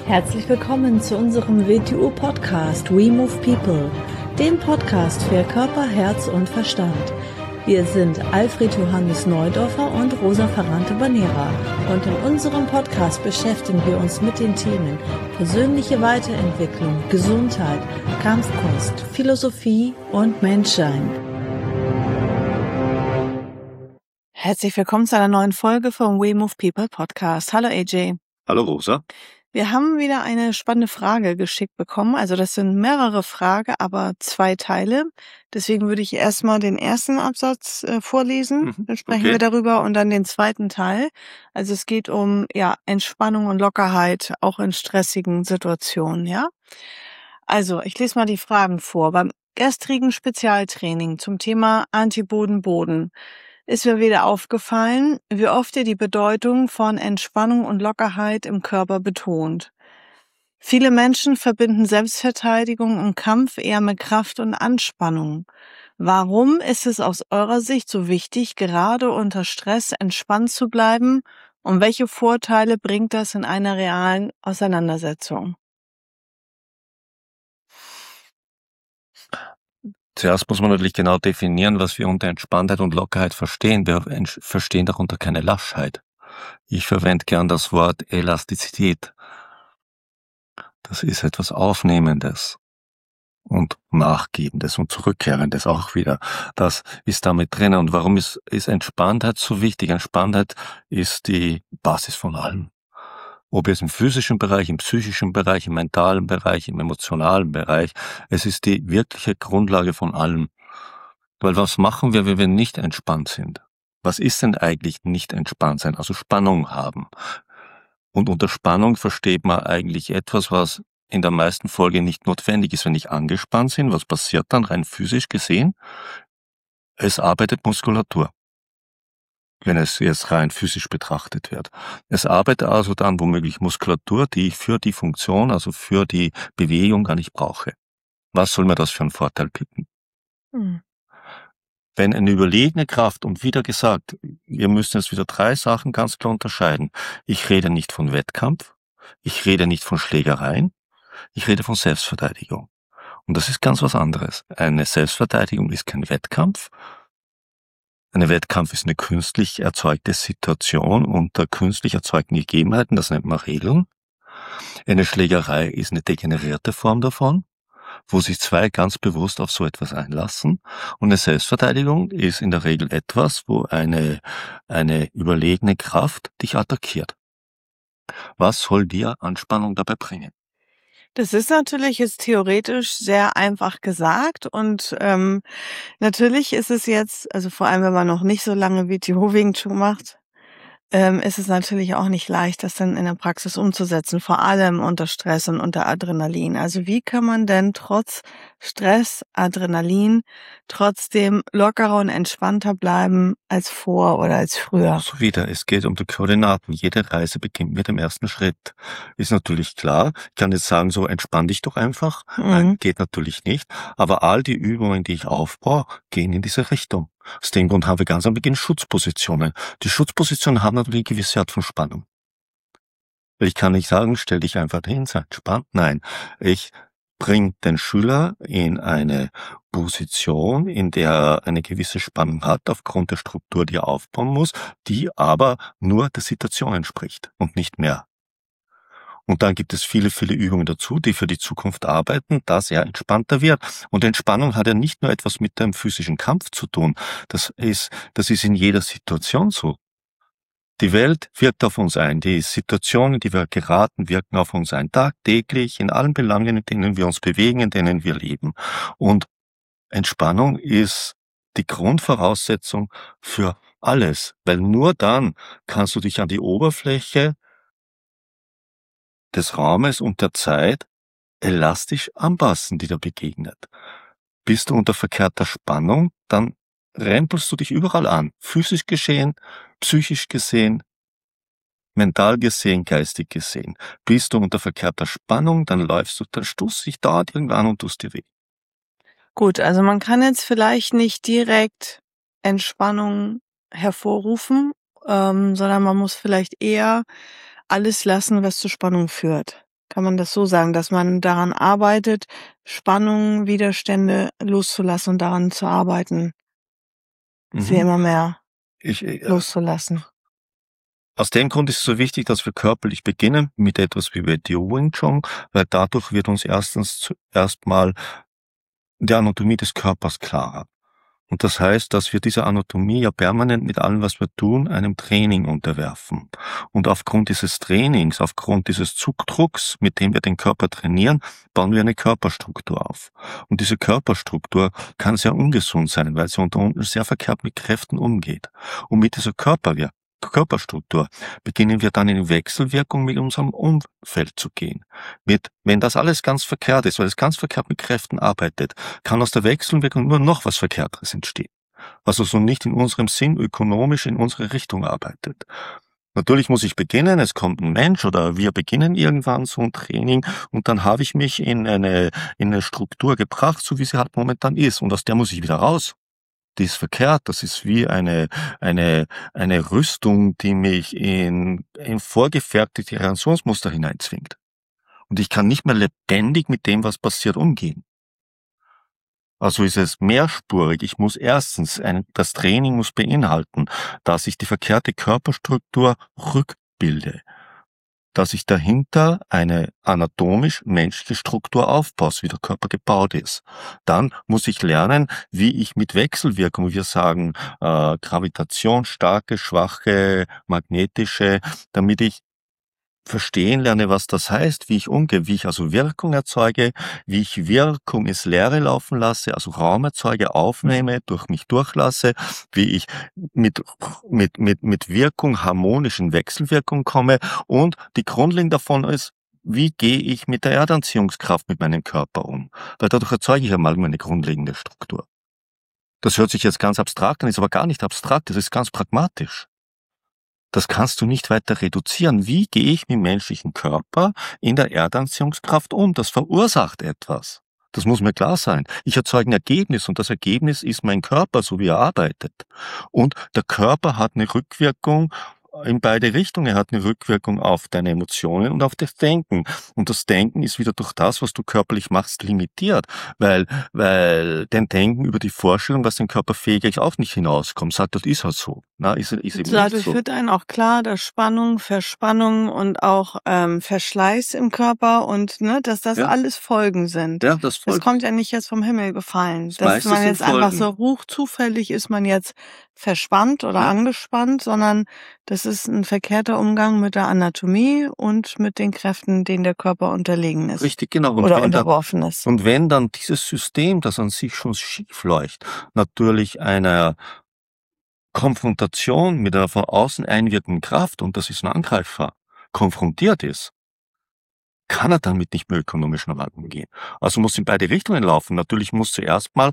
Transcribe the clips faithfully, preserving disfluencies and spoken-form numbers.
Herzlich willkommen zu unserem W T U-Podcast We Move People, dem Podcast für Körper, Herz und Verstand. Wir sind Alfred Johannes Neudorfer und Rosa Ferrante-Banera und in unserem Podcast beschäftigen wir uns mit den Themen persönliche Weiterentwicklung, Gesundheit, Kampfkunst, Philosophie und Menschsein. Herzlich willkommen zu einer neuen Folge vom We Move People Podcast. Hallo A J. Hallo Rosa. Wir haben wieder eine spannende Frage geschickt bekommen. Also das sind mehrere Fragen, aber zwei Teile. Deswegen würde ich erstmal den ersten Absatz äh, vorlesen. Mhm, Dann sprechen okay. wir darüber und dann den zweiten Teil. Also es geht um ja Entspannung und Lockerheit, auch in stressigen Situationen, ja. Also ich lese mal die Fragen vor. Beim gestrigen Spezialtraining zum Thema Antiboden-Boden ist mir wieder aufgefallen, wie oft ihr die Bedeutung von Entspannung und Lockerheit im Körper betont. Viele Menschen verbinden Selbstverteidigung und Kampf eher mit Kraft und Anspannung. Warum ist es aus eurer Sicht so wichtig, gerade unter Stress entspannt zu bleiben? Und welche Vorteile bringt das in einer realen Auseinandersetzung? Zuerst muss man natürlich genau definieren, was wir unter Entspanntheit und Lockerheit verstehen. Wir ents- verstehen darunter keine Laschheit. Ich verwende gern das Wort Elastizität. Das ist etwas Aufnehmendes und Nachgebendes und Zurückkehrendes auch wieder. Das ist damit drin. Und warum ist, ist Entspanntheit so wichtig? Entspanntheit ist die Basis von allem. Ob jetzt im physischen Bereich, im psychischen Bereich, im mentalen Bereich, im emotionalen Bereich. Es ist die wirkliche Grundlage von allem. Weil was machen wir, wenn wir nicht entspannt sind? Was ist denn eigentlich nicht entspannt sein? Also Spannung haben. Und unter Spannung versteht man eigentlich etwas, was in der meisten Folge nicht notwendig ist. Wenn ich angespannt bin, was passiert dann rein physisch gesehen? Es arbeitet Muskulatur, wenn es jetzt rein physisch betrachtet wird. Es arbeitet also dann womöglich Muskulatur, die ich für die Funktion, also für die Bewegung gar nicht brauche. Was soll mir das für einen Vorteil bieten? Hm. Wenn eine überlegene Kraft, und wieder gesagt, wir müssen jetzt wieder drei Sachen ganz klar unterscheiden. Ich rede nicht von Wettkampf, ich rede nicht von Schlägereien, ich rede von Selbstverteidigung. Und das ist ganz was anderes. Eine Selbstverteidigung ist kein Wettkampf. Ein Wettkampf ist eine künstlich erzeugte Situation unter künstlich erzeugten Gegebenheiten, das nennt man Regeln. Eine Schlägerei ist eine degenerierte Form davon, wo sich zwei ganz bewusst auf so etwas einlassen. Und eine Selbstverteidigung ist in der Regel etwas, wo eine, eine überlegene Kraft dich attackiert. Was soll dir Anspannung dabei bringen? Das ist natürlich jetzt theoretisch sehr einfach gesagt und ähm, natürlich ist es jetzt, also vor allem, wenn man noch nicht so lange W T O Wing Chun macht, ähm, ist es natürlich auch nicht leicht, das dann in der Praxis umzusetzen, vor allem unter Stress und unter Adrenalin. Also wie kann man denn trotz Stress, Adrenalin trotzdem lockerer und entspannter bleiben als vor oder als früher? Also wieder, es geht um die Koordinaten. Jede Reise beginnt mit dem ersten Schritt. Ist natürlich klar. Ich kann jetzt sagen, so entspann dich doch einfach. Nein, Mhm. geht natürlich nicht. Aber all die Übungen, die ich aufbaue, gehen in diese Richtung. Aus dem Grund haben wir ganz am Beginn Schutzpositionen. Die Schutzpositionen haben natürlich eine gewisse Art von Spannung. Ich kann nicht sagen, stell dich einfach hin, sei entspannt. Nein, ich bringe den Schüler in eine Position, in der er eine gewisse Spannung hat, aufgrund der Struktur, die er aufbauen muss, die aber nur der Situation entspricht und nicht mehr. Und dann gibt es viele, viele Übungen dazu, die für die Zukunft arbeiten, dass er entspannter wird. Und Entspannung hat ja nicht nur etwas mit dem physischen Kampf zu tun. Das ist, das ist in jeder Situation so. Die Welt wirkt auf uns ein. Die Situationen, in die wir geraten, wirken auf uns ein. Tagtäglich, in allen Belangen, in denen wir uns bewegen, in denen wir leben. Und Entspannung ist die Grundvoraussetzung für alles. Weil nur dann kannst du dich an die Oberfläche des Raumes und der Zeit elastisch anpassen, die dir begegnet. Bist du unter verkehrter Spannung, dann rempelst du dich überall an. Physisch gesehen, psychisch gesehen, mental gesehen, geistig gesehen. Bist du unter verkehrter Spannung, dann läufst du, dann stoßt dich dauernd irgendwann und tust dir weh. Gut, also man kann jetzt vielleicht nicht direkt Entspannung hervorrufen, ähm, sondern man muss vielleicht eher alles lassen, was zu Spannung führt. Kann man das so sagen, dass man daran arbeitet, Spannungen, Widerstände loszulassen und daran zu arbeiten, sie Mhm. immer mehr Ich, äh, loszulassen? Aus dem Grund ist es so wichtig, dass wir körperlich beginnen mit etwas wie bei Wing Chun, weil dadurch wird uns erstens zuerst mal die Anatomie des Körpers klarer. Und das heißt, dass wir diese Anatomie ja permanent mit allem, was wir tun, einem Training unterwerfen. Und aufgrund dieses Trainings, aufgrund dieses Zugdrucks, mit dem wir den Körper trainieren, bauen wir eine Körperstruktur auf. Und diese Körperstruktur kann sehr ungesund sein, weil sie unter uns sehr verkehrt mit Kräften umgeht. Und mit dieser Körper Körperstruktur beginnen wir dann in Wechselwirkung mit unserem Umfeld zu gehen. Mit, wenn das alles ganz verkehrt ist, weil es ganz verkehrt mit Kräften arbeitet, kann aus der Wechselwirkung nur noch was Verkehrteres entstehen. Was also nicht in unserem Sinn ökonomisch in unsere Richtung arbeitet. Natürlich muss ich beginnen, es kommt ein Mensch oder wir beginnen irgendwann so ein Training und dann habe ich mich in eine, in eine Struktur gebracht, so wie sie halt momentan ist. Und aus der muss ich wieder raus. Die ist verkehrt, das ist wie eine, eine, eine Rüstung, die mich in, in vorgefertigte Reaktionsmuster hineinzwingt. Und ich kann nicht mehr lebendig mit dem, was passiert, umgehen. Also ist es mehrspurig. Ich muss erstens, ein, das Training muss beinhalten, dass ich die verkehrte Körperstruktur rückbilde, dass ich dahinter eine anatomisch-menschliche Struktur aufbaue, wie der Körper gebaut ist. Dann muss ich lernen, wie ich mit Wechselwirkung, wir sagen äh, Gravitation, starke, schwache, magnetische, damit ich verstehen lerne, was das heißt, wie ich umgehe, wie ich also Wirkung erzeuge, wie ich Wirkung ins Leere laufen lasse, also Raum erzeuge, aufnehme, durch mich durchlasse, wie ich mit, mit, mit, mit Wirkung, harmonischen Wechselwirkung komme und die Grundlage davon ist, wie gehe ich mit der Erdanziehungskraft mit meinem Körper um? Weil dadurch erzeuge ich einmal meine grundlegende Struktur. Das hört sich jetzt ganz abstrakt an, ist aber gar nicht abstrakt, das ist ganz pragmatisch. Das kannst du nicht weiter reduzieren. Wie gehe ich mit dem menschlichen Körper in der Erdanziehungskraft um? Das verursacht etwas. Das muss mir klar sein. Ich erzeuge ein Ergebnis und das Ergebnis ist mein Körper, so wie er arbeitet. Und der Körper hat eine Rückwirkung in beide Richtungen. Er hat eine Rückwirkung auf deine Emotionen und auf das Denken. Und das Denken ist wieder durch das, was du körperlich machst, limitiert. Weil, weil dein Denken über die Vorstellung, was dein Körper fähig ist, auch nicht hinauskommt. Sagt, das ist halt so. Na, ist, ist eben Dadurch nicht so. wird einem auch klar, dass Spannung, Verspannung und auch ähm, Verschleiß im Körper und ne, dass das Ja. alles Folgen sind. Ja, das Das folgt. kommt ja nicht jetzt vom Himmel gefallen. Das Dass meiste man sind jetzt einfach Folgen. so ruch zufällig ist man jetzt verspannt oder Ja. angespannt, sondern das ist ein verkehrter Umgang mit der Anatomie und mit den Kräften, denen der Körper unterlegen ist Richtig, genau. Und oder wenn dann, unterworfen ist. und wenn dann dieses System, das an sich schon schief läuft, natürlich einer Konfrontation mit einer von außen einwirkenden Kraft, und das ist ein Angreifer, konfrontiert ist, kann er damit nicht mehr ökonomisch normal umgehen. Also muss in beide Richtungen laufen. Natürlich muss zuerst mal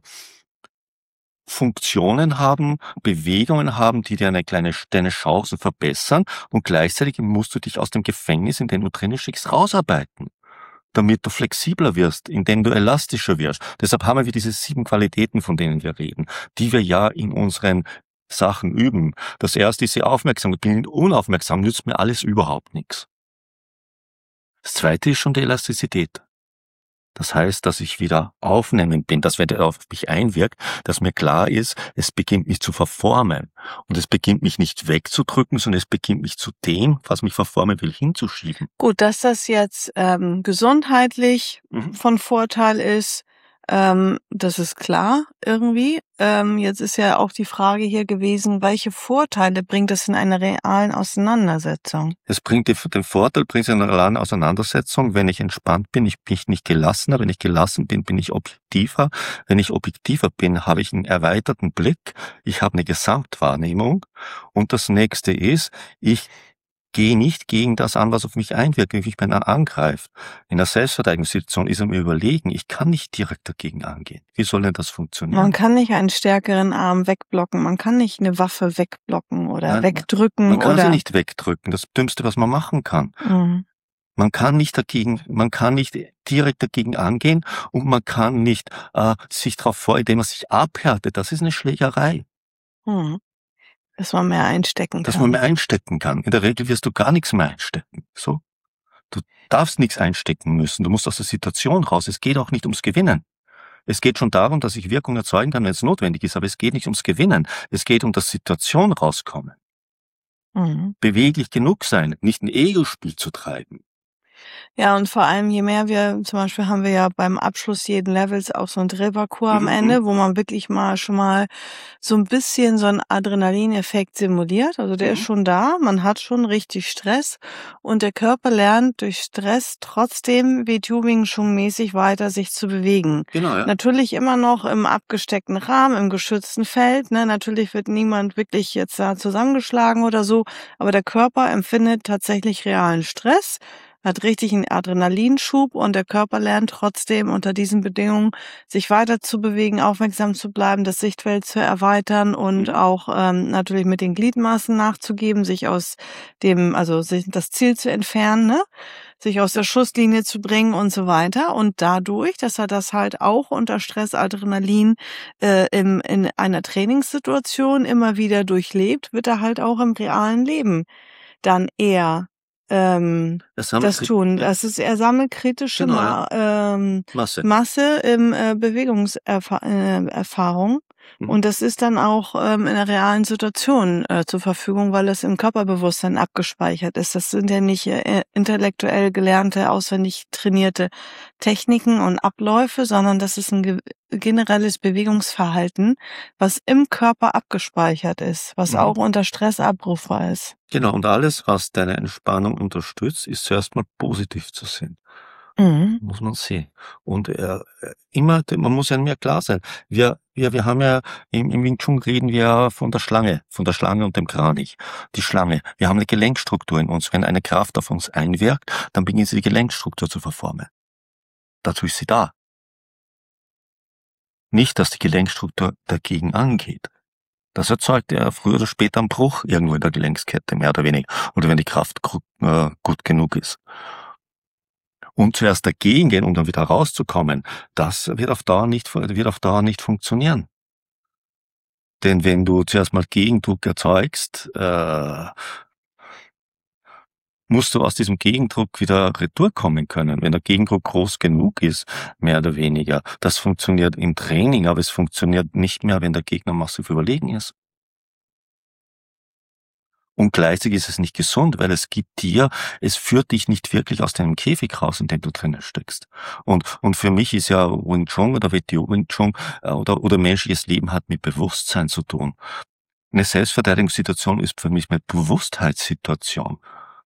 Funktionen haben, Bewegungen haben, die dir eine kleine, deine Chancen verbessern und gleichzeitig musst du dich aus dem Gefängnis, in dem du drinnen steckst, rausarbeiten, damit du flexibler wirst, indem du elastischer wirst. Deshalb haben wir diese sieben Qualitäten, von denen wir reden, die wir ja in unseren Sachen üben. Das erste ist die Aufmerksamkeit. Bin ich unaufmerksam, nützt mir alles überhaupt nichts. Das zweite ist schon die Elastizität. Das heißt, dass ich wieder aufnehmend bin, dass wenn der auf mich einwirkt, dass mir klar ist, es beginnt mich zu verformen. Und es beginnt mich nicht wegzudrücken, sondern es beginnt mich zu dem, was mich verformen will, hinzuschieben. Gut, dass das jetzt ähm, gesundheitlich Mhm. von Vorteil ist, ähm, das ist klar irgendwie. Ähm, jetzt ist ja auch die Frage hier gewesen, welche Vorteile bringt es in einer realen Auseinandersetzung? Es bringt die, den Vorteil, bringt es in einer realen Auseinandersetzung, wenn ich entspannt bin, ich bin nicht gelassener, wenn ich gelassen bin, bin ich objektiver, wenn ich objektiver bin, habe ich einen erweiterten Blick, ich habe eine Gesamtwahrnehmung und das nächste ist, ich gehe nicht gegen das an, was auf mich einwirkt, wie mich einer angreift. In der Selbstverteidigungssituation ist er mir überlegen, ich kann nicht direkt dagegen angehen. Wie soll denn das funktionieren? Man kann nicht einen stärkeren Arm wegblocken, man kann nicht eine Waffe wegblocken oder Nein, wegdrücken Man kann oder sie nicht wegdrücken, das Dümmste, was man machen kann. Mhm. Man kann nicht dagegen, man kann nicht direkt dagegen angehen und man kann nicht äh, sich darauf vor, indem man sich abhärtet. Das ist eine Schlägerei, Mhm. Dass man mehr einstecken dass kann. man mehr einstecken kann. In der Regel wirst du gar nichts mehr einstecken. So, Du darfst nichts einstecken müssen. Du musst aus der Situation raus. Es geht auch nicht ums Gewinnen. Es geht schon darum, dass ich Wirkung erzeugen kann, wenn es notwendig ist, aber es geht nicht ums Gewinnen. Es geht um das Situation rauskommen. Mhm. Beweglich genug sein, nicht ein Ego-Spiel zu treiben. Ja, und vor allem, je mehr wir zum Beispiel haben wir ja beim Abschluss jeden Levels auch so 'n Drehparcours am Mhm, Ende, wo man wirklich mal schon mal so 'n bisschen so 'n Adrenalineffekt simuliert. Also, der ist mhm. schon da. Man hat schon richtig Stress und der Körper lernt durch Stress trotzdem wie Tubing Chong-mäßig weiter sich zu bewegen. Genau, ja. Natürlich immer noch im abgesteckten Rahmen, im geschützten Feld, ne? Natürlich wird niemand wirklich jetzt da zusammengeschlagen oder so, aber der Körper empfindet tatsächlich realen Stress, hat richtig 'n Adrenalinschub und der Körper lernt trotzdem unter diesen Bedingungen, sich weiter zu bewegen, aufmerksam zu bleiben, das Sichtfeld zu erweitern und Mhm. auch, ähm, natürlich mit den Gliedmaßen nachzugeben, sich aus dem also, sich das Ziel zu entfernen, ne? Sich aus der Schusslinie zu bringen und so weiter. Und dadurch, dass er das halt auch unter Stress, Adrenalin, äh, im in einer Trainingssituation immer wieder durchlebt, wird er halt auch im realen Leben dann eher, ähm, Das haben wir das kri tun. ja, Das ist er sammelt kritische genau, ja. Ma ähm, Masse. Masse im, äh, Bewegungserfa äh, Erfahrung. Mhm. Und das ist dann auch, ähm, in der realen Situation, äh, zur Verfügung, weil es im Körperbewusstsein abgespeichert ist. Das sind ja nicht, äh, intellektuell gelernte, auswendig trainierte Techniken und Abläufe, sondern das ist 'n ge generelles Bewegungsverhalten, was im Körper abgespeichert ist, was Mhm. auch unter Stress abrufbar ist. Genau, und alles, was deine Entspannung unterstützt, ist zuerst mal positiv zu sehen. Mhm. Muss man sehen. Und, äh, äh, immer d man muss ja mir klar sein, wir wir wir haben ja im im Wing Chun reden wir ja von der Schlange von der Schlange und dem Kranich. Die Schlange. Wir haben 'ne Gelenkstruktur in uns. Wenn eine Kraft auf uns einwirkt, dann beginnt sie die Gelenkstruktur zu verformen. Dazu ist sie da. Nicht, dass die Gelenkstruktur dagegen angeht. Das erzeugt ja früher oder später 'n Bruch irgendwo in der Gelenkskette, mehr oder weniger. Oder wenn die Kraft gru äh, gut genug ist. Und zuerst dagegen gehen, um dann wieder rauszukommen, das wird auf Dauer nicht fu wird auf Dauer nicht funktionieren. Denn wenn du zuerst mal Gegendruck erzeugst, äh musst du aus diesem Gegendruck wieder retour kommen können. Wenn der Gegendruck groß genug ist, mehr oder weniger. Das funktioniert im Training, aber es funktioniert nicht mehr, wenn der Gegner massiv überlegen ist. Und gleichzeitig ist es nicht gesund, weil es gibt dir es führt dich nicht wirklich aus deinem Käfig raus, in dem du drinnen steckst. Und und für mich ist ja Wing Chun oder W T O Wing Chun, äh, oder oder menschliches Leben hat mit Bewusstsein zu tun. 'Ne Selbstverteidigungssituation ist für mich 'ne Bewusstheitssituation.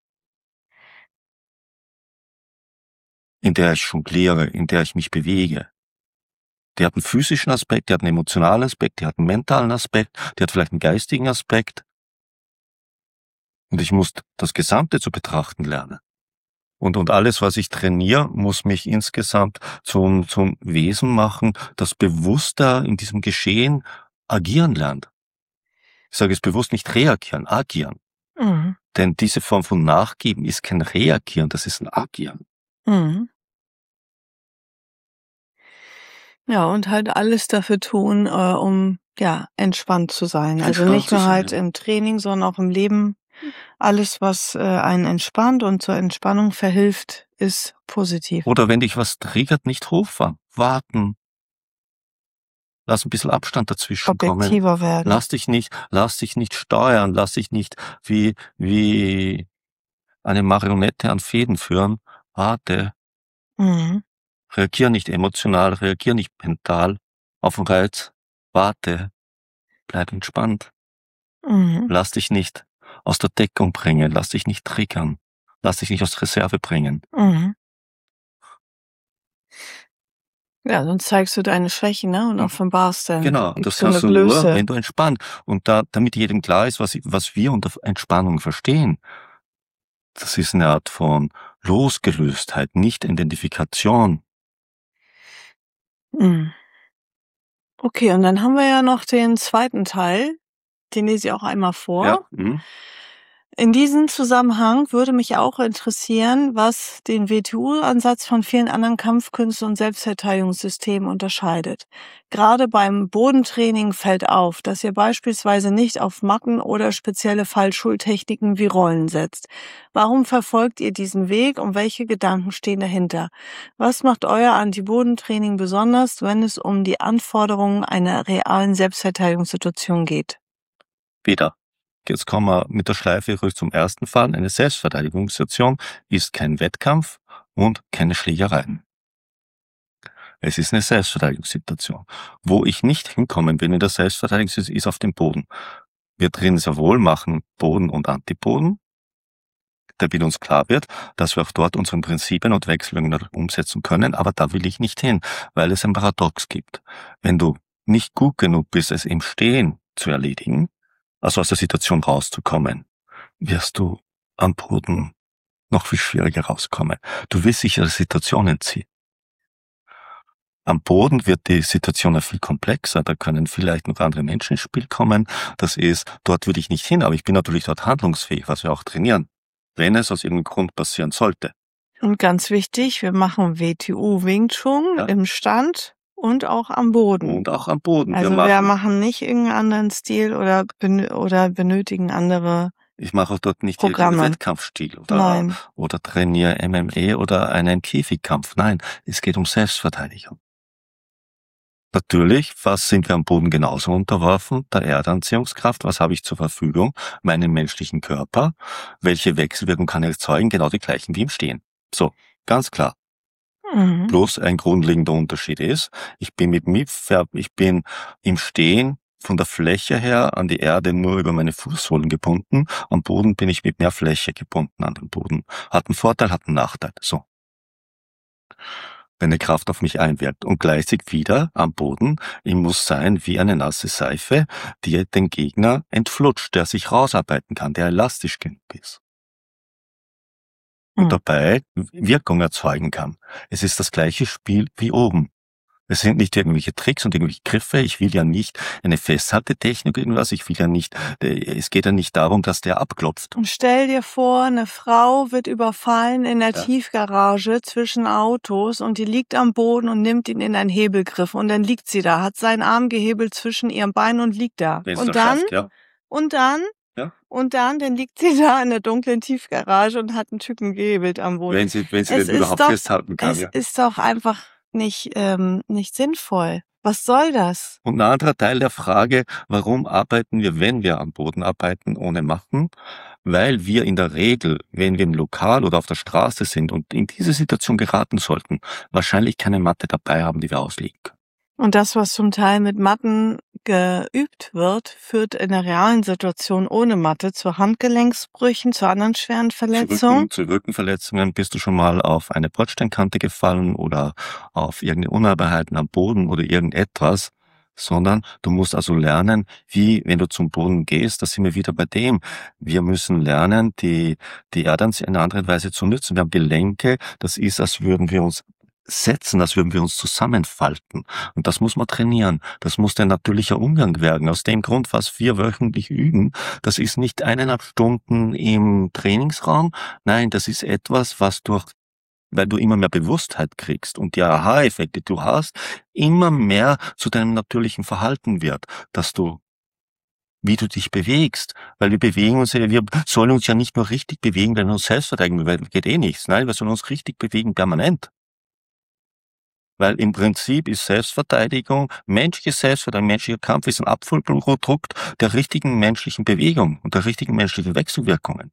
In der ich jongliere, in der ich mich bewege. Die hat 'n physischen Aspekt, die hat 'n emotionalen Aspekt, die hat 'n mentalen Aspekt, die hat vielleicht 'n geistigen Aspekt. Und ich muss das Gesamte zu betrachten lernen. Und und alles, was ich trainiere, muss mich insgesamt zum zum Wesen machen, das bewusster in diesem Geschehen agieren lernt. Ich sage jetzt bewusst nicht reagieren, agieren. Mhm. Denn diese Form von Nachgeben ist kein Reagieren, das ist 'n Agieren. Mhm. Ja, und halt alles dafür tun, äh, um, ja, entspannt zu sein. Also, Entspannt nicht zu nur sein, halt ja. im Training, sondern auch im Leben. Alles, was, äh, einen entspannt und zur Entspannung verhilft, ist positiv. Oder wenn dich was triggert, nicht hochfahren, warten. Lass 'n bisschen Abstand dazwischen kommen. Objektiver werden. Lass dich nicht lass dich nicht steuern, lass dich nicht wie wie eine Marionette an Fäden führen. Warte. Mhm. Reagier nicht emotional, reagier nicht mental auf 'n Reiz. Warte, bleib entspannt. Mhm. Lass dich nicht aus der Deckung bringen, lass dich nicht triggern. Lass dich nicht aus Reserve bringen. Mhm. Ja, sonst zeigst du deine Schwächen, ne, und Mhm. offenbarst dann, Genau, und das gibst du 'ne kannst du nur, Blöße. wenn du entspannt und da damit jedem klar ist, was i was wir unter F Entspannung verstehen. Das ist 'ne Art von Losgelöstheit, nicht Identifikation. Mhm. Okay, und dann haben wir ja noch den zweiten Teil, den lese ich auch einmal Ja, vor. mhm. In diesem Zusammenhang würde mich auch interessieren, was den W T U-Ansatz von vielen anderen Kampfkünsten und Selbstverteidigungssystemen unterscheidet. Gerade beim Bodentraining fällt auf, dass ihr beispielsweise nicht auf Matten oder spezielle Fallschultechniken wie Rollen setzt. Warum verfolgt ihr diesen Weg und welche Gedanken stehen dahinter? Was macht euer Anti-Bodentraining besonders, wenn es um die Anforderungen einer realen Selbstverteidigungssituation geht? Wieder. Jetzt kommen wir mit der Schleife ruhig zum ersten Fall. Eine Selbstverteidigungssituation ist kein Wettkampf und keine Schlägerei. Es ist eine Selbstverteidigungssituation. Wo ich nicht hinkommen will in der Selbstverteidigung, ist auf dem Boden. Wir drin sehr wohl machen Boden und Antiboden, damit uns klar wird, dass wir auch dort unsere Prinzipien und Wechselwirkungen umsetzen können, aber da will ich nicht hin, weil es ein Paradox gibt. Wenn du nicht gut genug bist, es im Stehen zu erledigen, also aus der Situation rauszukommen, wirst du am Boden noch viel schwieriger rauskommen. Du wirst dich der Situation entziehen. Am Boden wird die Situation ja viel komplexer, da können vielleicht noch andere Menschen ins Spiel kommen. Das ist, dort würde ich nicht hin, aber ich bin natürlich dort handlungsfähig, was wir auch trainieren, wenn es aus irgendeinem Grund passieren sollte. Und ganz wichtig, wir machen W T U Wing Chun Ja. im Stand und auch am Boden. Und auch am Boden. Also wir, wir machen, machen nicht irgendeinen anderen Stil oder, benö oder benötigen andere ich mache auch dort nicht Programme. irgendeinen Wettkampfstil oder, Nein. oder trainiere M M A oder einen Käfigkampf. Nein, es geht um Selbstverteidigung. Natürlich, was sind wir am Boden genauso unterworfen? Der Erdanziehungskraft, was habe ich zur Verfügung? Meinen menschlichen Körper. Welche Wechselwirkung kann er erzeugen? Genau die gleichen wie im Stehen. So, ganz klar. Mhm. Bloß ein grundlegender Unterschied ist, ich bin mit mir, ich bin im Stehen von der Fläche her an die Erde nur über meine Fußsohlen gebunden. Am Boden bin ich mit mehr Fläche gebunden an den Boden. Hat einen Vorteil, hat einen Nachteil. So. Wenn eine Kraft auf mich einwirkt und gleichzeitig wieder am Boden, ich muss sein wie eine nasse Seife, die den Gegner entflutscht, der sich rausarbeiten kann, der elastisch genug ist. Und Mhm. dabei Wirkung erzeugen kann. Es ist das gleiche Spiel wie oben. Es sind nicht irgendwelche Tricks und irgendwelche Griffe. Ich will ja nicht eine Festhaltetechnik irgendwas. Ich will ja nicht, es geht ja nicht darum, dass der abklopft. Und stell dir vor, eine Frau wird überfallen in der Ja. Tiefgarage zwischen Autos und die liegt am Boden und nimmt ihn in einen Hebelgriff und dann liegt sie da, hat seinen Arm gehebelt zwischen ihrem Bein und liegt da. Wenn es Und das dann, schafft, ja. und dann, Ja. und dann, dann liegt sie da in der dunklen Tiefgarage und hat einen Typen gehebelt am Boden. Wenn sie, wenn sie Es den ist überhaupt doch, festhalten kann, es ja. ist doch einfach nicht, ähm, nicht sinnvoll. Was soll das? Und ein anderer Teil der Frage, warum arbeiten wir, wenn wir am Boden arbeiten, ohne Matten? Weil wir in der Regel, wenn wir im Lokal oder auf der Straße sind und in diese Situation geraten sollten, wahrscheinlich keine Matte dabei haben, die wir auslegen können. Und das, was zum Teil mit Matten geübt wird, führt in der realen Situation ohne Matte zu Handgelenksbrüchen, zu anderen schweren Zu, Verletzungen. Rücken, zu Rückenverletzungen bist du schon mal auf eine Bordsteinkante gefallen oder auf irgendeine Unebenheiten am Boden oder irgendetwas, sondern du musst also lernen, wie, wenn du zum Boden gehst, da sind wir wieder bei dem. Wir müssen lernen, die, die Erde in einer anderen Weise zu nutzen. Wir haben Gelenke, das ist, als würden wir uns setzen, als würden wir uns zusammenfalten. Und das muss man trainieren. Das muss ein natürlicher Umgang werden. Aus dem Grund, was wir wöchentlich üben, das ist nicht eineinhalb Stunden im Trainingsraum. Nein, das ist etwas, was durch, weil du immer mehr Bewusstheit kriegst und die Aha-Effekte, die du hast, immer mehr zu deinem natürlichen Verhalten wird, dass du wie du dich bewegst, weil wir bewegen uns ja, wir sollen uns ja nicht nur richtig bewegen, wenn wir uns selbst verteidigen, weil geht eh nichts. Nein, wir sollen uns richtig bewegen permanent. Weil im Prinzip ist Selbstverteidigung, menschliche Selbstverteidigung, menschlicher Kampf ist ein Abfallprodukt der richtigen menschlichen Bewegung und der richtigen menschlichen Wechselwirkungen.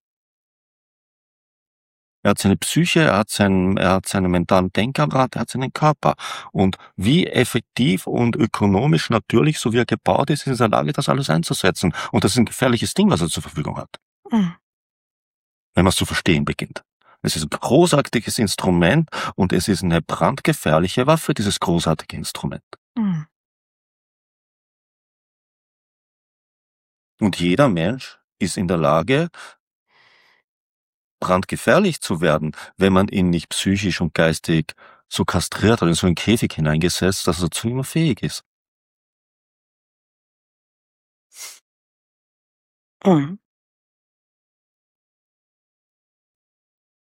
Er hat seine Psyche, er hat seinen, er hat seinen mentalen Denkapparat, er hat seinen Körper. Und wie effektiv und ökonomisch natürlich, so wie er gebaut ist, ist er in der Lage, das alles einzusetzen. Und das ist ein gefährliches Ding, was er zur Verfügung hat. Mhm. Wenn man es zu verstehen beginnt. Es ist ein großartiges Instrument und es ist eine brandgefährliche Waffe, dieses großartige Instrument. Mhm. Und jeder Mensch ist in der Lage, brandgefährlich zu werden, wenn man ihn nicht psychisch und geistig so kastriert oder in so einen Käfig hineingesetzt, dass er dazu nicht mehr fähig ist. Mhm.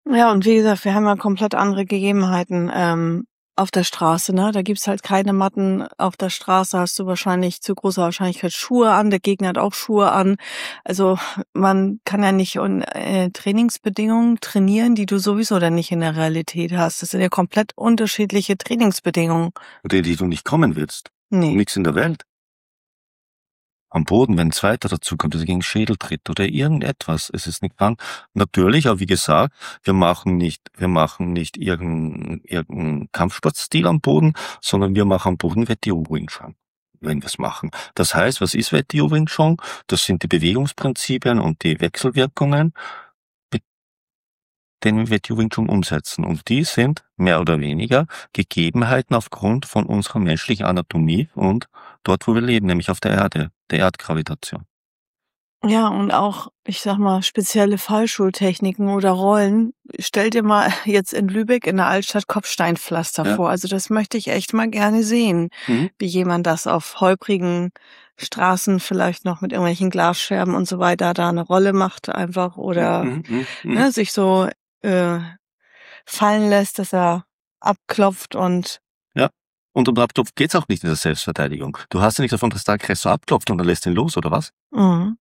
Ja, und wie gesagt, wir haben ja komplett andere Gegebenheiten ähm, auf der Straße, ne? Da gibt's halt keine Matten. Auf der Straße hast du wahrscheinlich zu großer Wahrscheinlichkeit Schuhe an, der Gegner hat auch Schuhe an. Also man kann ja nicht in äh, Trainingsbedingungen trainieren, die du sowieso dann nicht in der Realität hast. Das sind ja komplett unterschiedliche Trainingsbedingungen. Oder die du nicht kommen willst. Nee. Nichts in der Welt. Am Boden, wenn ein Zweiter dazukommt, der gegen den Schädel tritt oder irgendetwas. Es ist nicht krank. Natürlich, aber wie gesagt, wir machen nicht, wir machen nicht irgendeinen irgendeinen Kampfsportstil am Boden, sondern wir machen am Boden W T O Wing Chun, wenn wir es machen. Das heißt, was ist W T O Wing Chun? Das sind die Bewegungsprinzipien und die Wechselwirkungen, mit denen wir W T O Wing Chun umsetzen. Und die sind mehr oder weniger Gegebenheiten aufgrund von unserer menschlichen Anatomie und dort, wo wir leben, nämlich auf der Erde, der Erdgravitation. Ja, und auch, ich sag mal, spezielle Fallschultechniken oder Rollen. Stell dir mal jetzt in Lübeck in der Altstadt Kopfsteinpflaster Ja. vor. Also das möchte ich echt mal gerne sehen, Mhm. wie jemand das auf holprigen Straßen vielleicht noch mit irgendwelchen Glasscherben und so weiter da eine Rolle macht einfach oder Mhm, mhm, mhm. ne, sich so äh, fallen lässt, dass er abklopft und Ja. Und um Abklopf geht's auch nicht in der Selbstverteidigung. Du hast ja nicht davon, dass der Aggressor abklopft und dann lässt ihn los, oder was? mhm.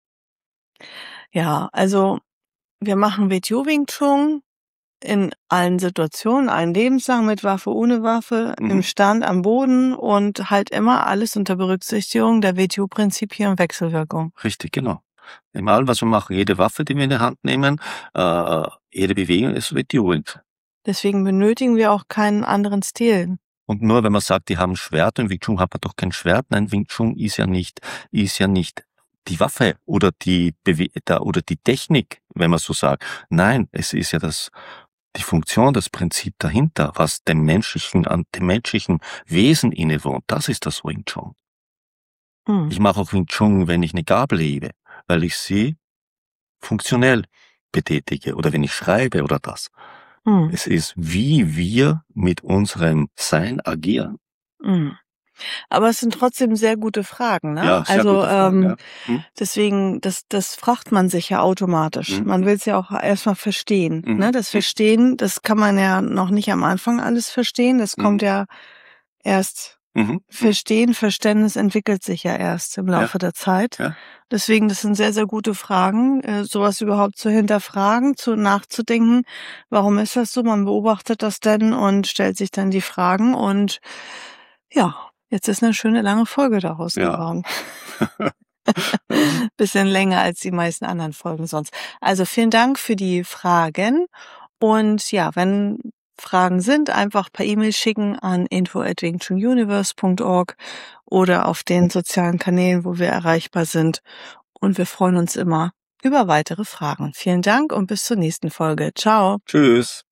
Ja, also wir machen W T O Wing Chun in allen Situationen, allen Lebenslagen, mit Waffe, ohne Waffe, Mhm. im Stand, am Boden und halt immer alles unter Berücksichtigung der W T O-Prinzipien und Wechselwirkung. Richtig, genau. In allem, was wir machen, jede Waffe, die wir in die Hand nehmen, äh, jede Bewegung ist W T O. Deswegen benötigen wir auch keinen anderen Stil. Und nur wenn man sagt, die haben ein Schwert und Wing Chun hat man doch kein Schwert. Nein, Wing Chun ist ja nicht, ist ja nicht die Waffe oder die Bewe da, oder die Technik, wenn man so sagt. Nein, es ist ja das, die Funktion, das Prinzip dahinter, was dem menschlichen, an dem menschlichen Wesen innewohnt. Das ist das Wing Chun. Mhm. Ich mache auch Wing Chun, wenn ich eine Gabel hebe, weil ich sie funktionell betätige oder wenn ich schreibe oder das. Mhm. Es ist, wie wir mit unserem Sein agieren. Mhm. Aber es sind trotzdem sehr gute Fragen, ne? Ja, sehr Also gute Frage, ähm, ja. Hm? deswegen, das, das fragt man sich ja automatisch. Mhm. Man will es ja auch erstmal verstehen. Mhm. Ne? Das Verstehen, das kann man ja noch nicht am Anfang alles verstehen. Das kommt Mhm. ja erst. Mhm. Verstehen, Verständnis entwickelt sich ja erst im Laufe Ja. der Zeit. Ja. Deswegen, das sind sehr, sehr gute Fragen, äh, sowas überhaupt zu hinterfragen, zu nachzudenken. Warum ist das so? Man beobachtet das denn und stellt sich dann die Fragen und ja, jetzt ist eine schöne lange Folge daraus Ja. geworden. Bisschen länger als die meisten anderen Folgen sonst. Also vielen Dank für die Fragen und ja, wenn Fragen sind, einfach per E-Mail schicken an info at wing chun universe punkt org oder auf den sozialen Kanälen, wo wir erreichbar sind. Und wir freuen uns immer über weitere Fragen. Vielen Dank und bis zur nächsten Folge. Ciao. Tschüss.